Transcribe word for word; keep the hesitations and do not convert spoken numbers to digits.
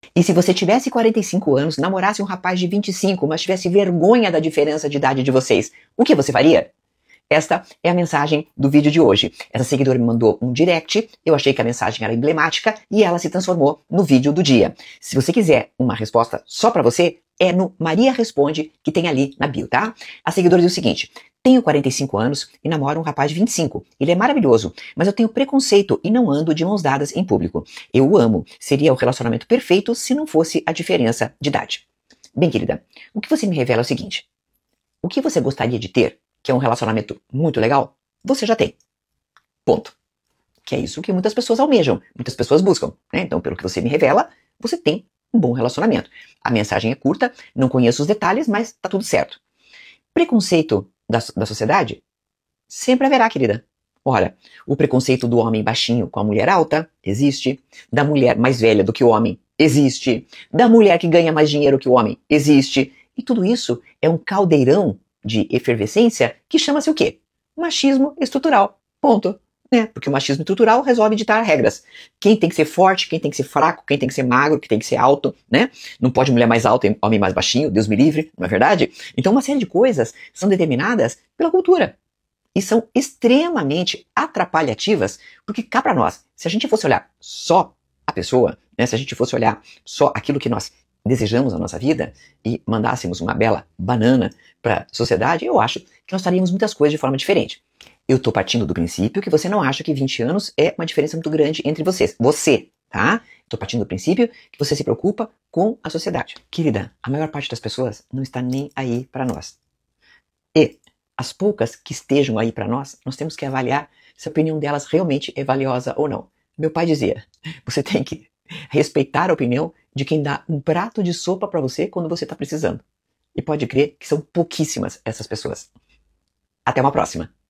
E se você tivesse quarenta e cinco anos, namorasse um rapaz de vinte e cinco, mas tivesse vergonha da diferença de idade de vocês, o que você faria? Esta é a mensagem do vídeo de hoje. Essa seguidora me mandou um direct, eu achei que a mensagem era emblemática e ela se transformou no vídeo do dia. Se você quiser uma resposta só pra você, é no Maria Responde, que tem ali na bio, tá? A seguidora diz o seguinte: tenho quarenta e cinco anos e namoro um rapaz de vinte e cinco. Ele é maravilhoso, mas eu tenho preconceito e não ando de mãos dadas em público. Eu o amo. Seria o relacionamento perfeito se não fosse a diferença de idade. Bem, querida, o que você me revela é o seguinte: o que você gostaria de ter, que é um relacionamento muito legal, você já tem. Ponto. Que é isso que muitas pessoas almejam, muitas pessoas buscam, né? Então, pelo que você me revela, você tem um bom relacionamento. A mensagem é curta, não conheço os detalhes, mas tá tudo certo. Preconceito da, da sociedade? Sempre haverá, querida. Ora, o preconceito do homem baixinho com a mulher alta existe, da mulher mais velha do que o homem existe, da mulher que ganha mais dinheiro que o homem existe, e tudo isso é um caldeirão de efervescência que chama-se o quê? Machismo estrutural. Ponto. Né? Porque o machismo estrutural resolve ditar regras. Quem tem que ser forte, quem tem que ser fraco, quem tem que ser magro, quem tem que ser alto, né? Não pode mulher mais alta e homem mais baixinho, Deus me livre, não é verdade? Então uma série de coisas são determinadas pela cultura. E são extremamente atrapalhativas, porque cá pra nós, se a gente fosse olhar só a pessoa, né, se a gente fosse olhar só aquilo que nós desejamos na nossa vida e mandássemos uma bela banana para a sociedade, eu acho que nós faríamos muitas coisas de forma diferente. Eu tô partindo do princípio que você não acha que vinte anos é uma diferença muito grande entre vocês. Você, tá? Tô partindo do princípio que você se preocupa com a sociedade. Querida, a maior parte das pessoas não está nem aí para nós. E as poucas que estejam aí para nós, nós temos que avaliar se a opinião delas realmente é valiosa ou não. Meu pai dizia, você tem que respeitar a opinião de quem dá um prato de sopa para você quando você está precisando. E pode crer que são pouquíssimas essas pessoas. Até uma próxima.